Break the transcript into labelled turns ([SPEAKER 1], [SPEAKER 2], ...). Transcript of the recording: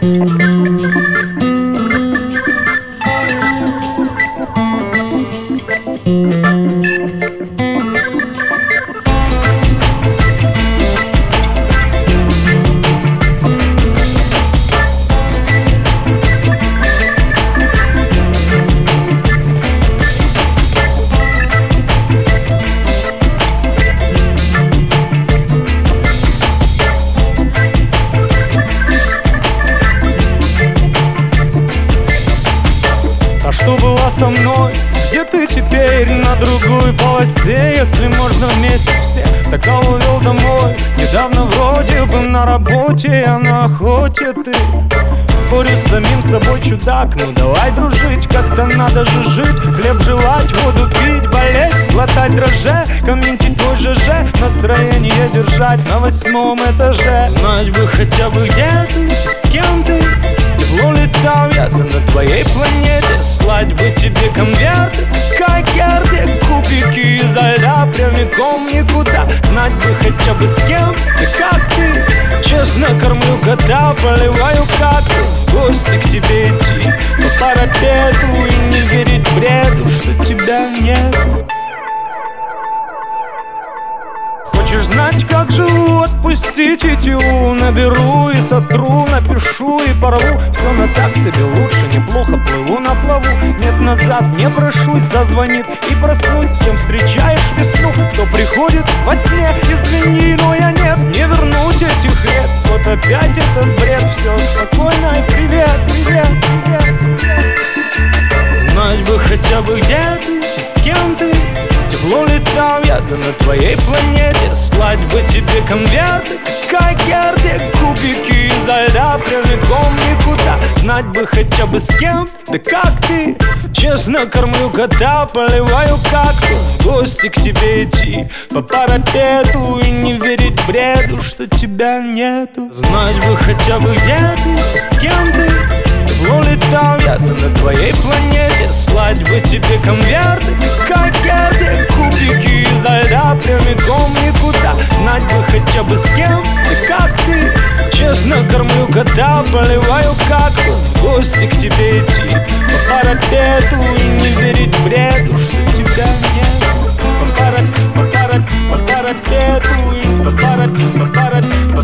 [SPEAKER 1] Что была со мной, где ты теперь? На другой полосе, если можно вместе все. Так кого вел домой, недавно вроде бы на работе, а на охоте ты. Спорю с самим собой, чудак, ну давай дружить, как-то надо же жить. Хлеб жевать, воду пить, болеть, глотать дрожжи, комментить твой ЖЖ, настроение держать на 8 этаже. Знать бы хотя бы, где ты, с кем ты. Тепло летал я на твоей планете. Слать бы тебе конверты, как Герде, кубики изо льда прямиком никуда. Знать бы хотя бы с кем, да как ты. Честно кормлю кота, поливаю кактус. В гости к тебе идти по парапету и не верить бреду, что тебя нету. Хочешь знать, как живу? Отпусти тетиву. Наберу и сотру, напишу и порву. Все на так себе лучше, неплохо плыву на плаву. Нет, назад не прошусь, зазвонит и проснусь. С кем встречаешь весну, кто приходит во сне. Извини, но я нет, не вернуть этих лет. Вот опять этот бред, все спокойно и привет, привет, привет, привет. Знать бы хотя бы, где ты, с кем ты. Тепло летал я на твоей планете. Слать бы тебе конверты, как Герде, кубики изо льда прямиком никуда. Знать бы хотя бы с кем, да как ты. Честно кормлю кота, поливаю кактус. В гости к тебе идти по парапету и не верить бреду, что тебя нету. Знать бы хотя бы, где ты, с кем ты. Тепло летал я на твоей планете. Слать бы тебе конверты, как Герде, кубики изо льда прямиком никуда. Знать бы хотя бы с кем, да как ты. Честно кормлю кота, поливаю кактус. В гости к тебе идти по парапету и не верить бреду, что тебя нет. По парапету и по парапету.